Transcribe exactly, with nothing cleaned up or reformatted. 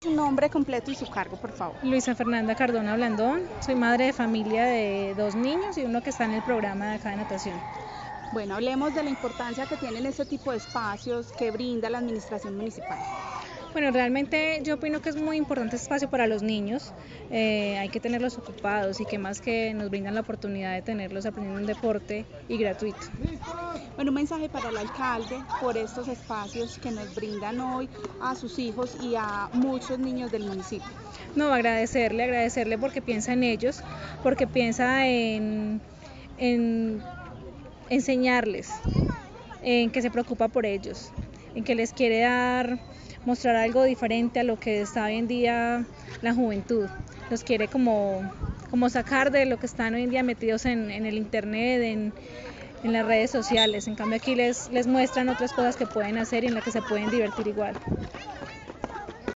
Su nombre completo y su cargo, por favor. Luisa Fernanda Cardona Blandón, soy madre de familia de dos niños y uno que está en el programa de acá de natación. Bueno, hablemos de la importancia que tienen este tipo de espacios que brinda la administración municipal. Bueno, realmente yo opino que es muy importante este espacio para los niños, eh, hay que tenerlos ocupados y que más que nos brindan la oportunidad de tenerlos aprendiendo un deporte y gratuito. Bueno, un mensaje para el alcalde por estos espacios que nos brindan hoy a sus hijos y a muchos niños del municipio. No, agradecerle, agradecerle porque piensa en ellos, porque piensa en, en enseñarles, en que se preocupa por ellos, en que les quiere dar, mostrar algo diferente a lo que está hoy en día la juventud. Los quiere como, como sacar de lo que están hoy en día metidos en, en el internet, en, en las redes sociales. En cambio aquí les, les muestran otras cosas que pueden hacer y en las que se pueden divertir igual.